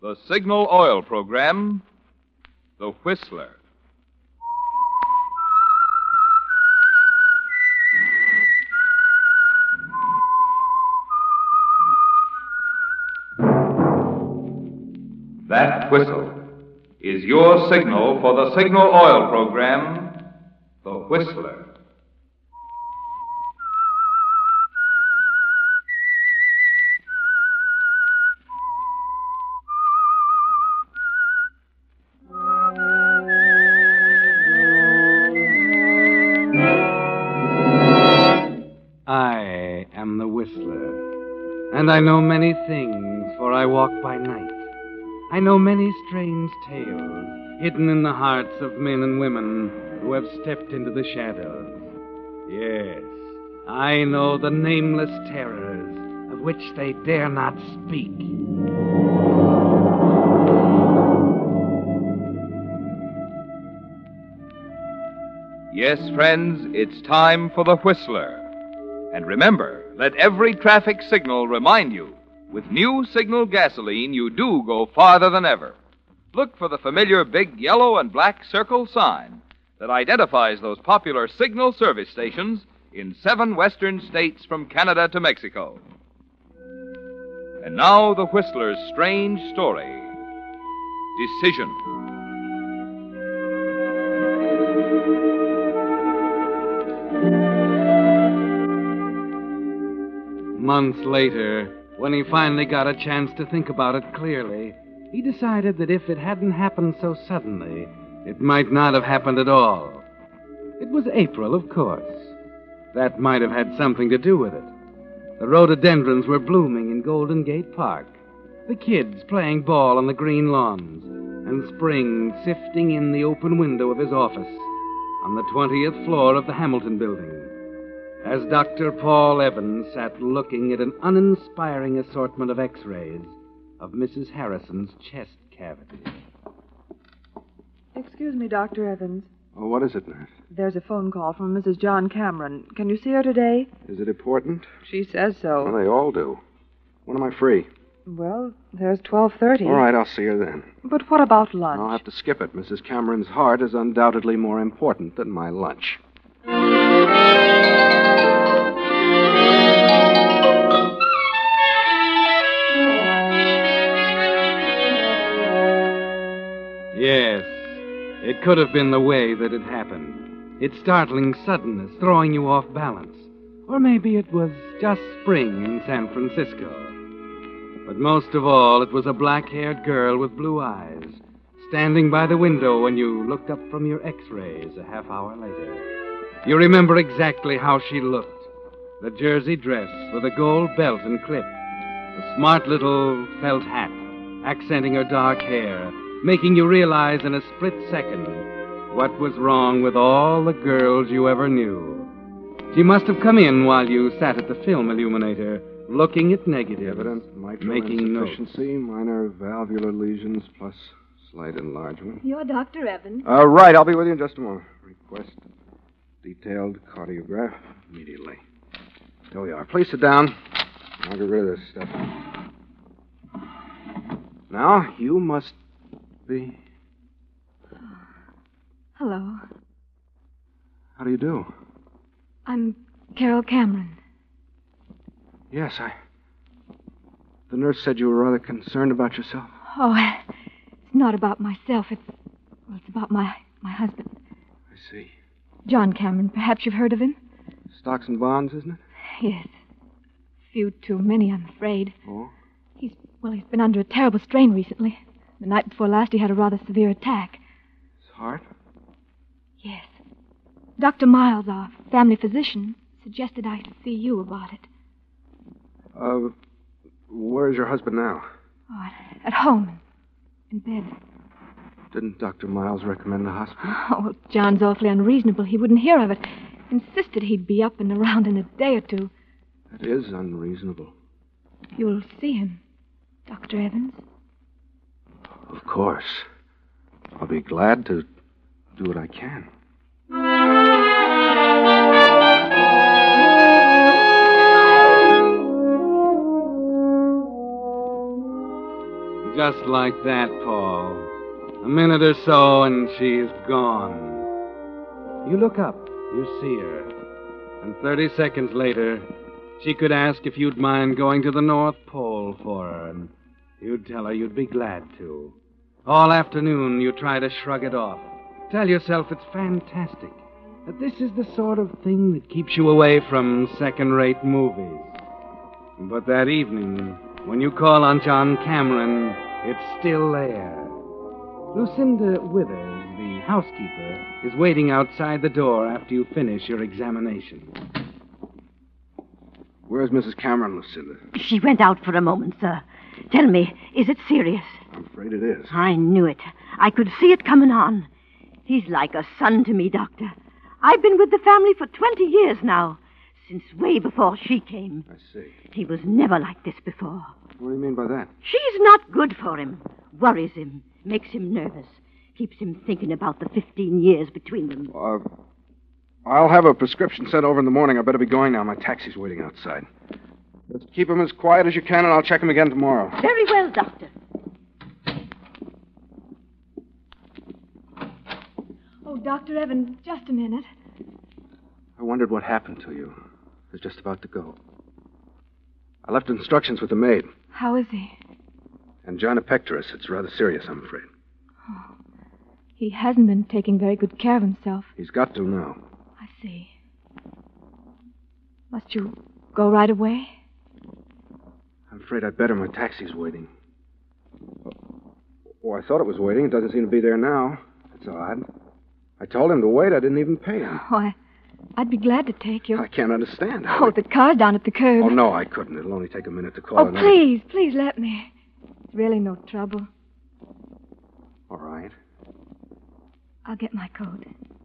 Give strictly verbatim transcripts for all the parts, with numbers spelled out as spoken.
The Signal Oil Program, The Whistler. That whistle is your signal for the Signal Oil Program, The Whistler. I am the Whistler, and I know many things, for I walk by night. I know many strange tales hidden in the hearts of men and women who have stepped into the shadows. Yes, I know the nameless terrors of which they dare not speak. Yes, friends, it's time for The Whistler. And remember, let every traffic signal remind you, with new Signal gasoline, you do go farther than ever. Look for the familiar big yellow and black circle sign that identifies those popular Signal service stations in seven western states from Canada to Mexico. And now, the Whistler's strange story, Decision. Months later, when he finally got a chance to think about it clearly, he decided that if it hadn't happened so suddenly, it might not have happened at all. It was April, of course. That might have had something to do with it. The rhododendrons were blooming in Golden Gate Park, the kids playing ball on the green lawns, and spring sifting in the open window of his office on the twentieth floor of the Hamilton Building, as Doctor Paul Evans sat looking at an uninspiring assortment of x-rays of Missus Harrison's chest cavity. Excuse me, Doctor Evans. Oh, what is it, nurse? There's a phone call from Missus John Cameron. Can you see her today? Is it important? She says so. Well, they all do. When am I free? Well, there's twelve thirty. All right, I'll see her then. But what about lunch? I'll have to skip it. Missus Cameron's heart is undoubtedly more important than my lunch. Yes, it could have been the way that it happened. Its startling suddenness throwing you off balance. Or maybe it was just spring in San Francisco. But most of all, it was a black-haired girl with blue eyes standing by the window when you looked up from your x-rays a half hour later. You remember exactly how she looked. The jersey dress with a gold belt and clip. The smart little felt hat accenting her dark hair, making you realize in a split second what was wrong with all the girls you ever knew. She must have come in while you sat at the film illuminator, looking at negatives, Evident mitral making notes. insufficiency, minor valvular lesions, plus slight enlargement. You're Doctor Evans. Uh, right, I'll be with you in just a moment. Request detailed cardiograph immediately. There we are. Please sit down. I'll get rid of this stuff. Now, you must be... Hello. How do you do? I'm Carol Cameron. Yes, I... The nurse said you were rather concerned about yourself. Oh, it's not about myself. It's... Well, it's about my, my husband. I see. John Cameron. Perhaps you've heard of him? Stocks and bonds, isn't it? Yes. Few too many, I'm afraid. Oh? He's... Well, he's been under a terrible strain recently. The night before last, he had a rather severe attack. His heart? Yes. Doctor Miles, our family physician, suggested I see you about it. Uh, where's your husband now? Oh, at, at home. In bed. Didn't Doctor Miles recommend the hospital? Oh, well, John's awfully unreasonable. He wouldn't hear of it. Insisted he'd be up and around in a day or two. That is unreasonable. You'll see him, Doctor Evans. Of course. I'll be glad to do what I can. Just like that, Paul. A minute or so, and she's gone. You look up, you see her. And thirty seconds later, she could ask if you'd mind going to the North Pole for her, and you'd tell her you'd be glad to. All afternoon, you try to shrug it off. Tell yourself it's fantastic, that this is the sort of thing that keeps you away from second-rate movies. But that evening, when you call on John Cameron, it's still there. Lucinda Withers, the housekeeper, is waiting outside the door after you finish your examination. Where's Missus Cameron, Lucinda? She went out for a moment, sir. Tell me, is it serious? I'm afraid it is. I knew it. I could see it coming on. He's like a son to me, Doctor. I've been with the family for twenty years now, since way before she came. I see. He was never like this before. What do you mean by that? She's not good for him. Worries him. Makes him nervous. Keeps him thinking about the fifteen years between them. Uh, I'll have a prescription sent over in the morning. I better be going now. My taxi's waiting outside. Just keep him as quiet as you can, and I'll check him again tomorrow. Very well, Doctor. Oh, Doctor Evans, just a minute. I wondered what happened to you. I was just about to go. I left instructions with the maid. How is he? Angina pectoris. It's rather serious, I'm afraid. Oh, he hasn't been taking very good care of himself. He's got to now. I see. Must you go right away? I'm afraid I'd better. My taxi's waiting. Oh, I thought it was waiting. It doesn't seem to be there now. It's odd. I told him to wait. I didn't even pay him. Oh, I, I'd be glad to take you. I can't understand how. Oh, it... the car's down at the curb. Oh, no, I couldn't. It'll only take a minute to call Oh, another... please, please let me. It's really no trouble. All right. I'll get my coat.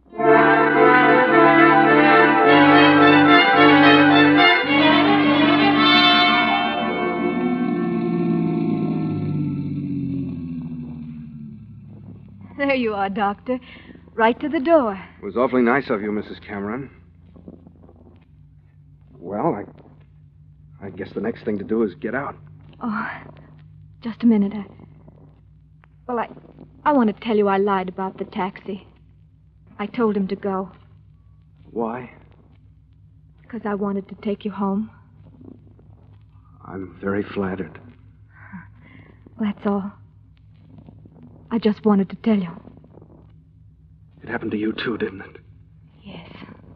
There you are, Doctor. Right to the door. It was awfully nice of you, Missus Cameron. Well, I... I guess the next thing to do is get out. Oh, just a minute. I... Well, I... I want to tell you I lied about the taxi. I told him to go. Why? Because I wanted to take you home. I'm very flattered. That's all. I just wanted to tell you. It happened to you, too, didn't it? Yes.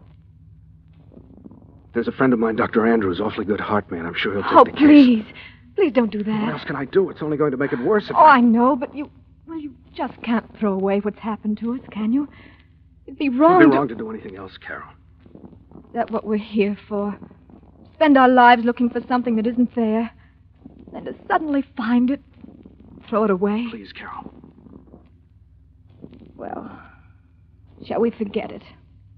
There's a friend of mine, Doctor Andrews, awfully good heart man. I'm sure he'll take Oh, the case. please. Please don't do that. What else can I do? It's only going to make it worse if Oh, I... I know, but you... Well, you just can't throw away what's happened to us, can you? It'd be wrong It'd be to... wrong to do anything else, Carol. Is that what we're here for? Spend our lives looking for something that isn't there. Then to suddenly find it, throw it away. Please, Carol. Well, shall we forget it?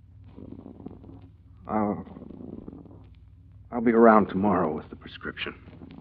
I'll... I'll be around tomorrow with the prescription.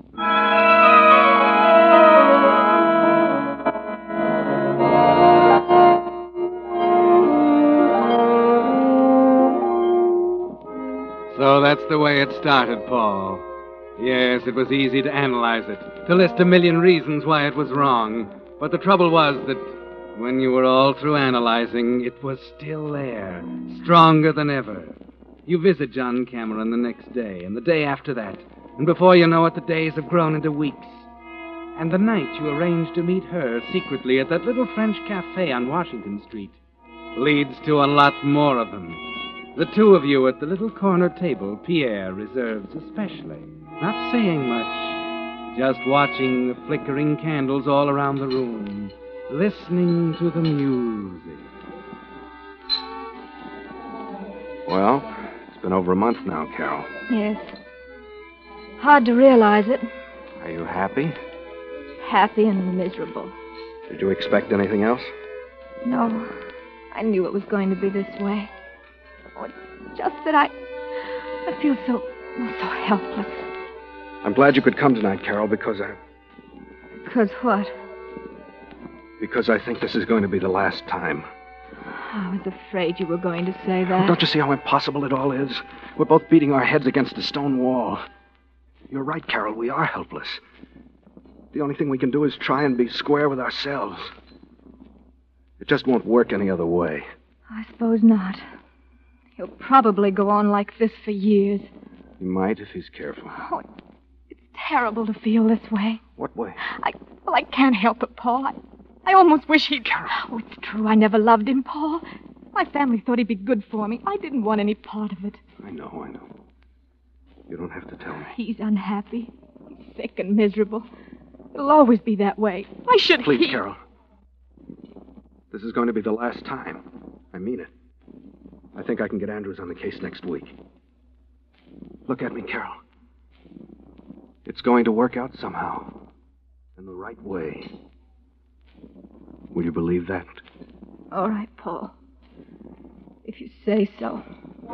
So that's the way it started, Paul. Yes, it was easy to analyze it, to list a million reasons why it was wrong. But the trouble was that when you were all through analyzing, it was still there, stronger than ever. You visit John Cameron the next day, and the day after that, and before you know it, the days have grown into weeks. And the night you arrange to meet her secretly at that little French cafe on Washington Street leads to a lot more of them. The two of you at the little corner table Pierre reserves especially, not saying much, just watching the flickering candles all around the room, listening to the music. Well, it's been over a month now, Carol. Yes. Hard to realize it. Are you happy? Happy and miserable. Did you expect anything else? No. I knew it was going to be this way. Oh, it's just that I... I feel so... oh, so helpless. I'm glad you could come tonight, Carol, because I... Because what? Because I think this is going to be the last time. I was afraid you were going to say that. Don't you see how impossible it all is? We're both beating our heads against a stone wall. You're right, Carol. We are helpless. The only thing we can do is try and be square with ourselves. It just won't work any other way. I suppose not. He'll probably go on like this for years. He might if he's careful. Oh, it's terrible to feel this way. What way? I, well, I can't help it, Paul. I, I almost wish he'd... Oh, it's true. I never loved him, Paul. My family thought he'd be good for me. I didn't want any part of it. I know, I know. You don't have to tell me. He's unhappy. He's sick and miserable. It'll always be that way. Why should Please, he... Carol. This is going to be the last time. I mean it. I think I can get Andrews on the case next week. Look at me, Carol. It's going to work out somehow. In the right way. Will you believe that? All right, Paul. If you say so.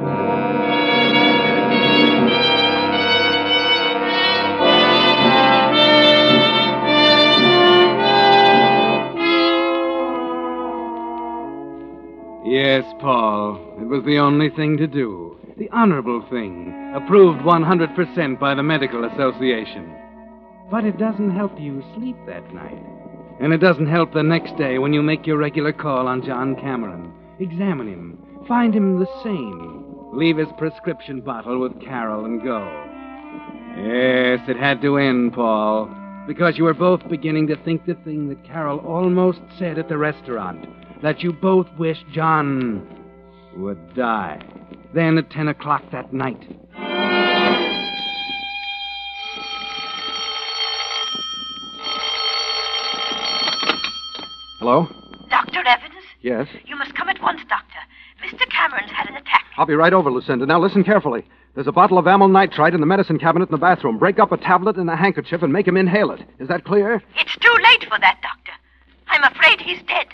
Yes, Paul. It was the only thing to do. The honorable thing. Approved one hundred percent by the Medical Association. But it doesn't help you sleep that night. And it doesn't help the next day when you make your regular call on John Cameron. Examine him. Find him the same. Leave his prescription bottle with Carol and go. Yes, it had to end, Paul. Because you were both beginning to think the thing that Carol almost said at the restaurant. That you both wished John would die. Then at ten o'clock that night. Hello? Doctor Evans? Yes? You must come at once, Doctor. Mister Cameron's had an attack. I'll be right over, Lucinda. Now listen carefully. There's a bottle of amyl nitrite in the medicine cabinet in the bathroom. Break up a tablet and a handkerchief and make him inhale it. Is that clear? It's too late for that, Doctor. I'm afraid he's dead.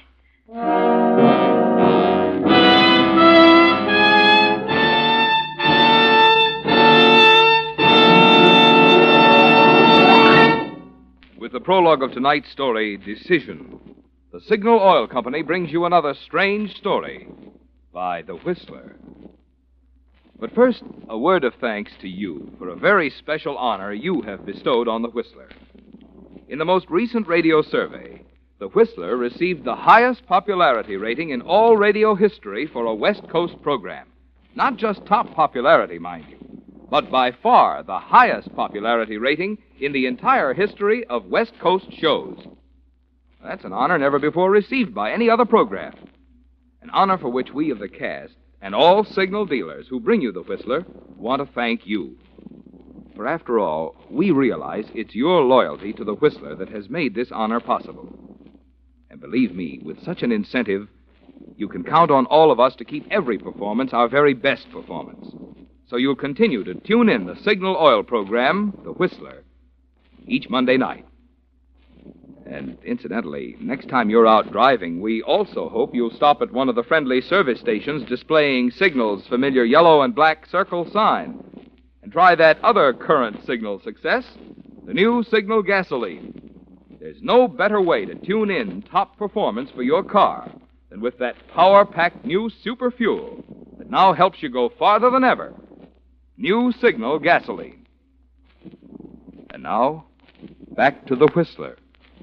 With the prologue of tonight's story, Decision, the Signal Oil Company brings you another strange story by The Whistler. But first, a word of thanks to you for a very special honor you have bestowed on The Whistler. In the most recent radio survey, The Whistler received the highest popularity rating in all radio history for a West Coast program. Not just top popularity, mind you, but by far the highest popularity rating in the entire history of West Coast shows. That's an honor never before received by any other program. An honor for which we of the cast and all signal dealers who bring you The Whistler want to thank you. For after all, we realize it's your loyalty to The Whistler that has made this honor possible. And believe me, with such an incentive, you can count on all of us to keep every performance our very best performance. So you'll continue to tune in the Signal Oil program, The Whistler, each Monday night. And incidentally, next time you're out driving, we also hope you'll stop at one of the friendly service stations displaying Signal's familiar yellow and black circle sign. And try that other current Signal success, the new Signal gasoline. There's no better way to tune in top performance for your car than with that power-packed new super fuel that now helps you go farther than ever. New Signal gasoline. And now, back to The Whistler.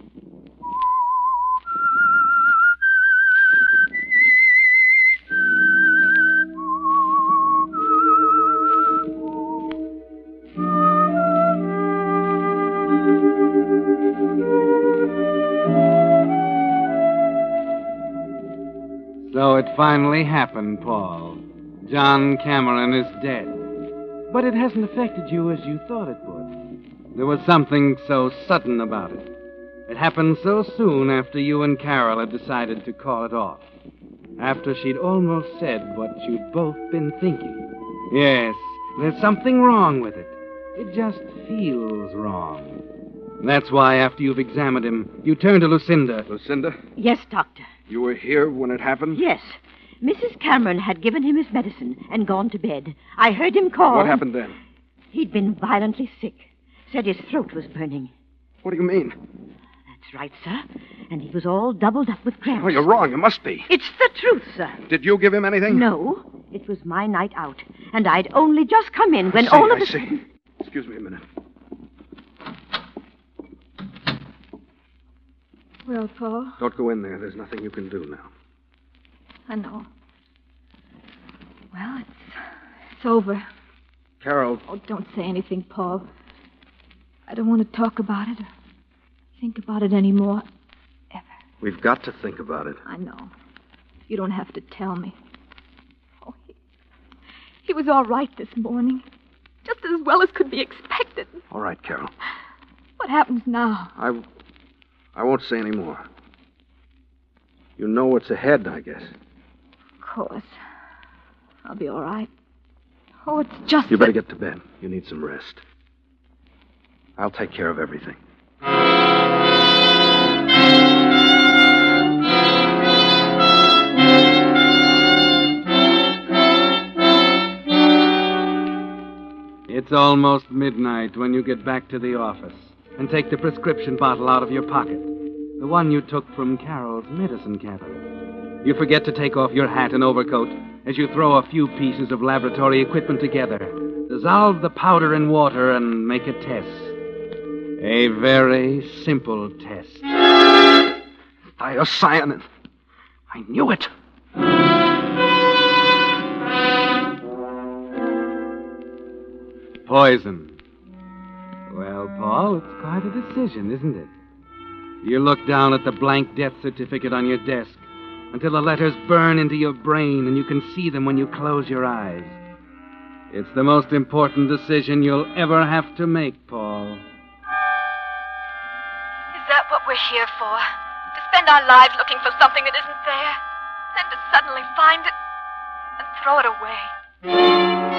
So it finally happened, Paul. John Cameron is dead. But it hasn't affected you as you thought it would. There was something so sudden about it. It happened so soon after you and Carol had decided to call it off. After she'd almost said what you'd both been thinking. Yes, there's something wrong with it. It just feels wrong. That's why, after you've examined him, you turn to Lucinda. Lucinda, Yes, Doctor. you were here when it happened? Yes. Missus Cameron had given him his medicine and gone to bed. I heard him call. What happened then? He'd been violently sick. Said his throat was burning. What do you mean? That's right, sir. And he was all doubled up with cramps. Oh, you're wrong. You must be. It's the truth, sir. Did you give him anything? No. It was my night out. And I'd only just come in when I see, all of I a see. sudden... Excuse me a minute. Well, Paul, Don't go in there. There's nothing you can do now. I know. Well, it's, it's over. Carol. Oh, don't say anything, Paul. I don't want to talk about it or think about it anymore. Ever. We've got to think about it. I know. You don't have to tell me. Oh, he, he was all right this morning. Just as well as could be expected. All right, Carol. What happens now? I, I won't say any more. You know what's ahead, I guess. Of course. I'll be all right. Oh, it's just... You better that... get to bed. You need some rest. I'll take care of everything. It's almost midnight when you get back to the office and take the prescription bottle out of your pocket, the one you took from Carol's medicine cabinet. You forget to take off your hat and overcoat as you throw a few pieces of laboratory equipment together, dissolve the powder in water, and make a test. A very simple test. Thiocyanin. I knew it. Poison. Well, Paul, it's quite a decision, isn't it? You look down at the blank death certificate on your desk until the letters burn into your brain and you can see them when you close your eyes. It's the most important decision you'll ever have to make, Paul. Is that what we're here for? To spend our lives looking for something that isn't there, then to suddenly find it and throw it away?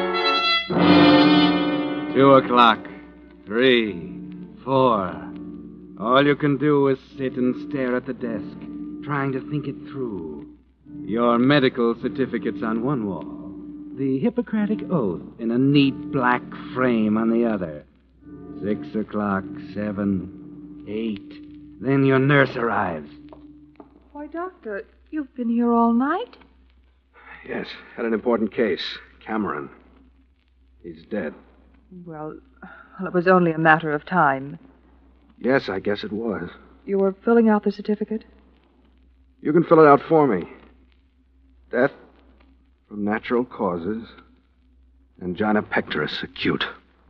Two o'clock. Three. Four. All you can do is sit and stare at the desk, trying to think it through. Your medical certificate's on one wall, the Hippocratic Oath in a neat black frame on the other. Six o'clock, seven, eight. Then your nurse arrives. Why, Doctor, you've been here all night? Yes, had an important case. Cameron. He's dead. Well, well, it was only a matter of time. Yes, I guess it was. You were filling out the certificate? You can fill it out for me. Death from natural causes. Angina pectoris acute.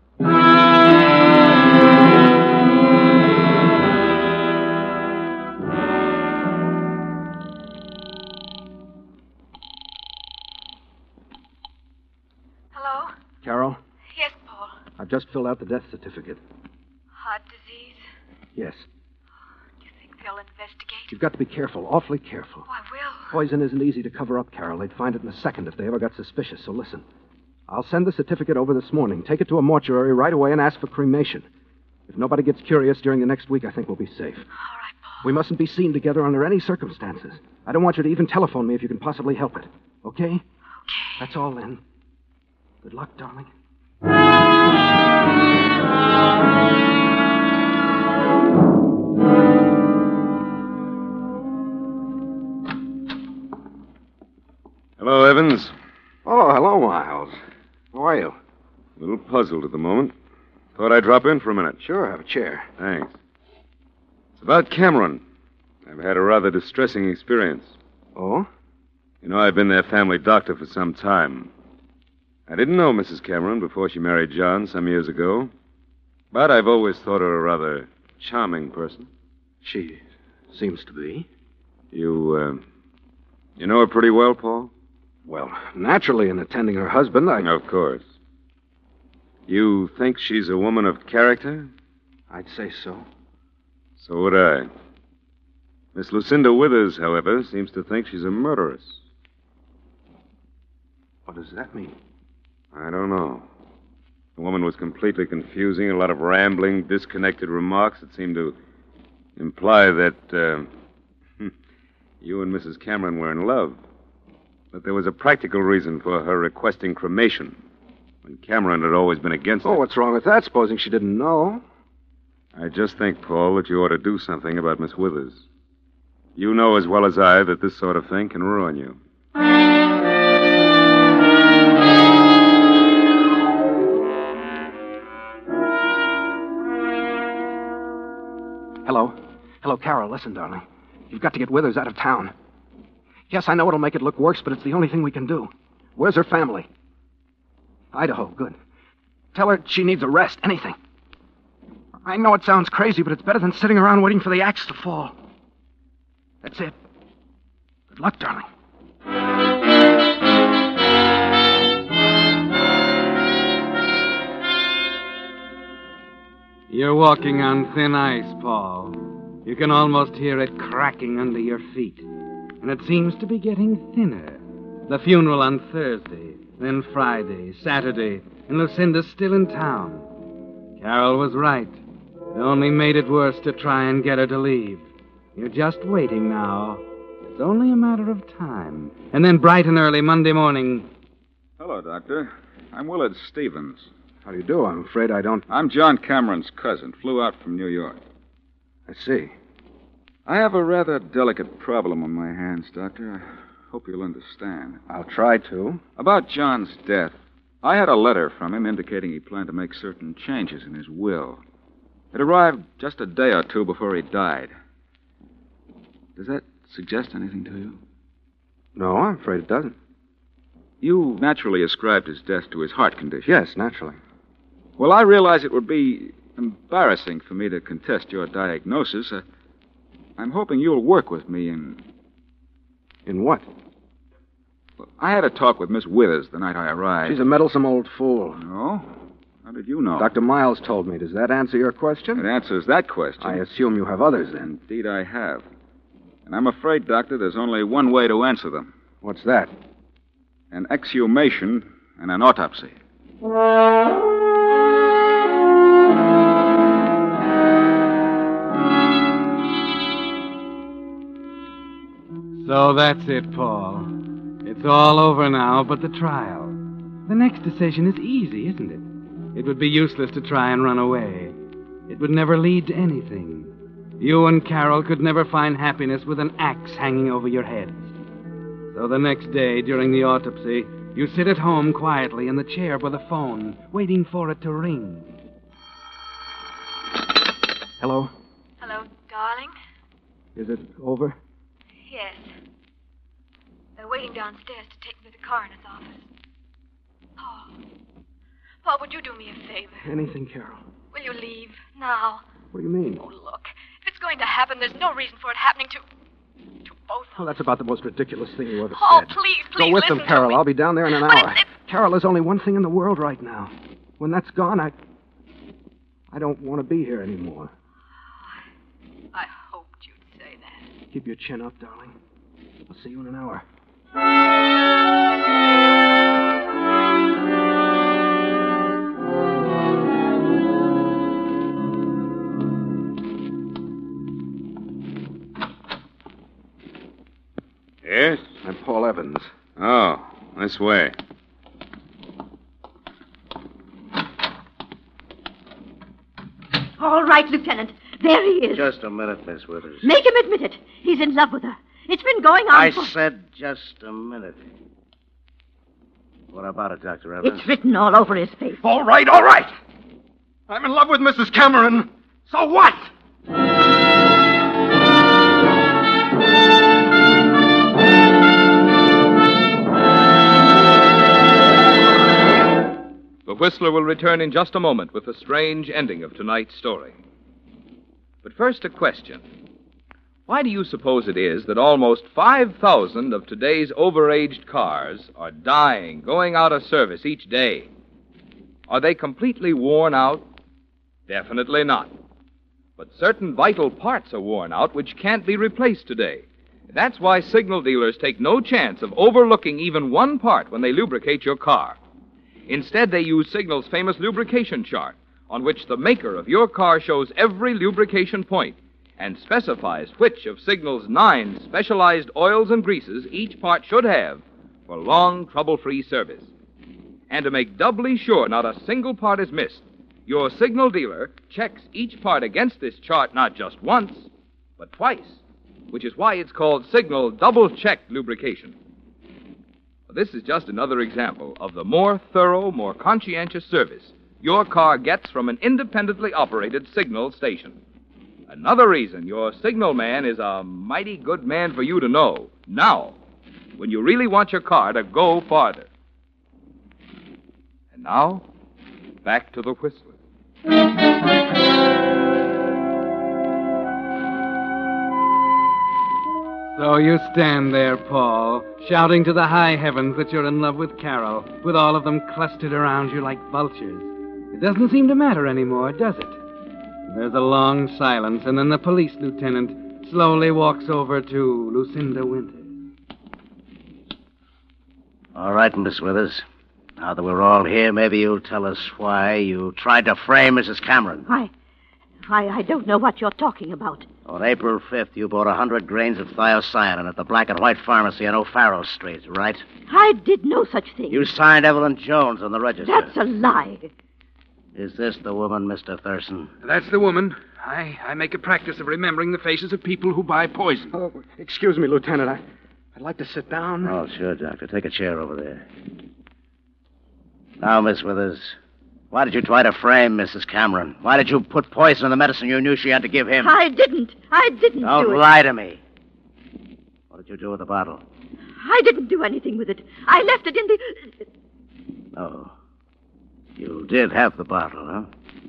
Hello? Carol, Yes, Paul. I've just filled out the death certificate. Heart disease? Yes. Do you think they'll investigate? You've got to be careful, awfully careful. Oh, I will. Poison isn't easy to cover up, Carol. They'd find it in a second if they ever got suspicious. So listen. I'll send the certificate over this morning. Take it to a mortuary right away and ask for cremation. If nobody gets curious during the next week, I think we'll be safe. All right, Paul. We mustn't be seen together under any circumstances. I don't want you to even telephone me if you can possibly help it. Okay? Okay. That's all then. Good luck, darling. Hello, Evans. Oh, hello, Miles. How are you? A little puzzled at the moment. Thought I'd drop in for a minute. Sure, have a chair. Thanks. It's about Cameron. I've had a rather distressing experience. Oh? You know, I've been their family doctor for some time. I didn't know Missus Cameron before she married John some years ago, but I've always thought her a rather charming person. She seems to be. You, uh, you know her pretty well, Paul? Well, naturally, in attending her husband, I... Of course. You think she's a woman of character? I'd say so. So would I. Miss Lucinda Withers, however, seems to think she's a murderess. What does that mean? I don't know. The woman was completely confusing, a lot of rambling, disconnected remarks that seemed to imply that uh, you and Missus Cameron were in love. But there was a practical reason for her requesting cremation, when Cameron had always been against it. Oh, what's wrong with that, supposing she didn't know? I just think, Paul, that you ought to do something about Miss Withers. You know as well as I that this sort of thing can ruin you. Hello? Hello, Carol. Listen, darling. You've got to get Withers out of town. Yes, I know it'll make it look worse, but it's the only thing we can do. Where's her family? Idaho. Good. Tell her she needs a rest. Anything. I know it sounds crazy, but it's better than sitting around waiting for the axe to fall. That's it. Good luck, darling. You're walking on thin ice, Paul. You can almost hear it cracking under your feet. And it seems to be getting thinner. The funeral on Thursday, then Friday, Saturday, and Lucinda's still in town. Carol was right. It only made it worse to try and get her to leave. You're just waiting now. It's only a matter of time. And then bright and early Monday morning... Hello, Doctor. I'm Willard Stevens. How do you do? I'm afraid I don't... I'm John Cameron's cousin. Flew out from New York. I see. I have a rather delicate problem on my hands, Doctor. I hope you'll understand. I'll try to. About John's death, I had a letter from him indicating he planned to make certain changes in his will. It arrived just a day or two before he died. Does that suggest anything to you? No, I'm afraid it doesn't. You naturally ascribed his death to his heart condition. Yes, naturally. Well, I realize it would be embarrassing for me to contest your diagnosis. Uh, I'm hoping you'll work with me in... In what? Well, I had a talk with Miss Withers the night I arrived. She's a meddlesome old fool. No? How did you know? Doctor Miles told me. Does that answer your question? It answers that question. I assume you have others, then. Indeed, I have. And I'm afraid, Doctor, there's only one way to answer them. What's that? An exhumation and an autopsy. So that's it, Paul. It's all over now but the trial. The next decision is easy, isn't it? It would be useless to try and run away. It would never lead to anything. You and Carol could never find happiness with an axe hanging over your heads. So the next day, during the autopsy, you sit at home quietly in the chair by the phone, waiting for it to ring. Hello? Hello, darling. Is it over? Yes. They're waiting downstairs to take me to the coroner's office. Paul. Paul, would you do me a favor? Anything, Carol. Will you leave now? What do you mean? Oh, look. If it's going to happen, there's no reason for it happening to... to both of us. Oh, that's about the most ridiculous thing you ever Paul, said. please, please Go with listen them, Carol. to me. I'll be down there in an But hour. it's- it's- Carol, there's only one thing in the world right now. When that's gone, I... I don't want to be here anymore. I hoped you'd say that. Keep your chin up, darling. I'll see you in an hour. Yes? I'm Paul Evans. Oh, this way. All right, Lieutenant. There he is. Just a minute, Miss Withers. Make him admit it. He's in love with her. It's been going on I for... said just a minute. What about it, Doctor Evans? It's written all over his face. All right, all right. I'm in love with Missus Cameron. So what? The Whistler will return in just a moment with the strange ending of tonight's story. But first, a question. Why do you suppose it is that almost five thousand of today's overaged cars are dying, going out of service each day? Are they completely worn out? Definitely not. But certain vital parts are worn out which can't be replaced today. That's why signal dealers take no chance of overlooking even one part when they lubricate your car. Instead, they use Signal's famous lubrication chart, on which the maker of your car shows every lubrication point and specifies which of Signal's nine specialized oils and greases each part should have for long, trouble-free service. And to make doubly sure not a single part is missed, your Signal dealer checks each part against this chart not just once, but twice, which is why it's called Signal Double-Check Lubrication. This is just another example of the more thorough, more conscientious service your car gets from an independently operated Signal station. Another reason your signal man is a mighty good man for you to know. Now, when you really want your car to go farther. And now, back to the Whistler. So you stand there, Paul, shouting to the high heavens that you're in love with Carol, with all of them clustered around you like vultures. It doesn't seem to matter anymore, does it? There's a long silence, and then the police lieutenant slowly walks over to Lucinda Winters. All right, Miss Withers. Now that we're all here, maybe you'll tell us why you tried to frame Missus Cameron. Why, I, I don't know what you're talking about. On April fifth, you bought a hundred grains of thiocyanin at the Black and White Pharmacy on O'Farrell Street, right? I did no such thing. You signed Evelyn Jones on the register. That's a lie. Is this the woman, Mister Thurston? That's the woman. I, I make a practice of remembering the faces of people who buy poison. Oh, excuse me, Lieutenant. I, I'd like to sit down. Oh, sure, Doctor. Take a chair over there. Now, Miss Withers, why did you try to frame Missus Cameron? Why did you put poison in the medicine you knew she had to give him? I didn't. I didn't Don't do it. lie to me. What did you do with the bottle? I didn't do anything with it. I left it in the... Oh. You did have the bottle, huh?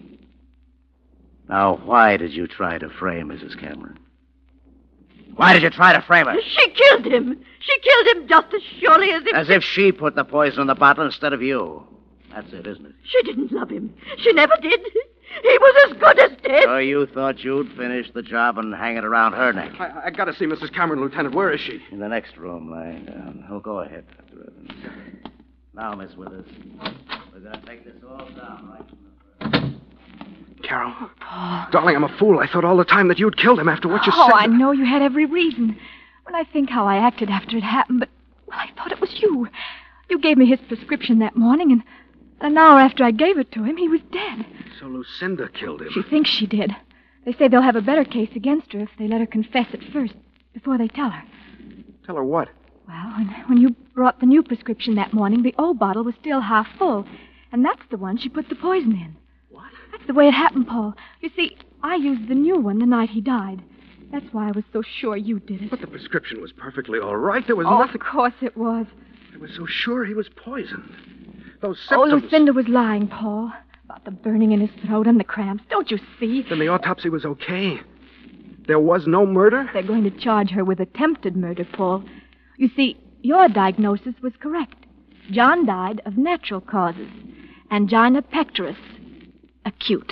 Now, why did you try to frame Missus Cameron? Why did you try to frame her? She killed him. She killed him just as surely as if... As if she put the poison in the bottle instead of you. That's it, isn't it? She didn't love him. She never did. He was as good as dead. So you thought you'd finish the job and hang it around her neck? I, I gotta see Missus Cameron, Lieutenant. Where is she? In the next room, lying down. Oh, go ahead, Doctor Evans. Now, Miss Withers, we're going to take this all down right from the first. Carol. Paul. Darling, I'm a fool. I thought all the time that you'd killed him after what you oh, said. Oh, I know you had every reason. When I think how I acted after it happened, but well, I thought it was you. You gave me his prescription that morning, and an hour after I gave it to him, he was dead. So Lucinda killed him. She thinks she did. They say they'll have a better case against her if they let her confess it first, before they tell her. Tell her what? Well, when, when you brought the new prescription that morning, the old bottle was still half full, and that's the one she put the poison in. What? That's the way it happened, Paul. You see, I used the new one the night he died. That's why I was so sure you did it. But the prescription was perfectly all right. There was oh, nothing... Of course it was. I was so sure he was poisoned. Those Oh, symptoms... Lucinda was lying, Paul, about the burning in his throat and the cramps. Don't you see? Then the autopsy was okay. There was no murder? They're going to charge her with attempted murder, Paul. You see, your diagnosis was correct. John died of natural causes. Angina pectoris. Acute.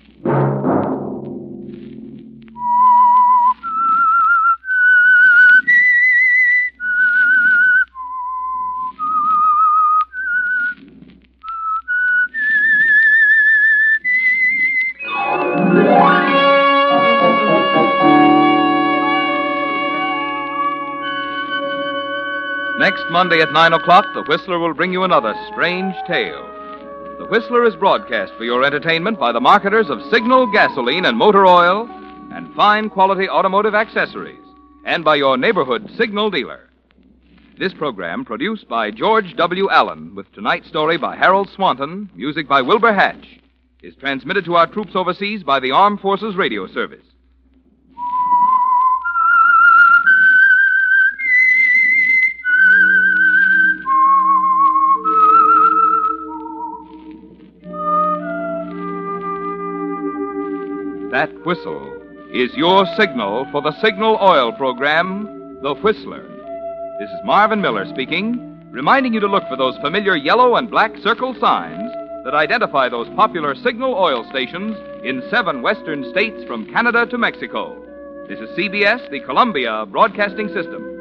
Next Monday at nine o'clock, The Whistler will bring you another strange tale. The Whistler is broadcast for your entertainment by the marketers of Signal gasoline and motor oil and fine quality automotive accessories, and by your neighborhood Signal dealer. This program, produced by George W. Allen, with tonight's story by Harold Swanton, music by Wilbur Hatch, is transmitted to our troops overseas by the Armed Forces Radio Service. That whistle is your signal for the Signal Oil program, The Whistler. This is Marvin Miller speaking, reminding you to look for those familiar yellow and black circle signs that identify those popular Signal Oil stations in seven western states from Canada to Mexico. This is C B S, the Columbia Broadcasting System.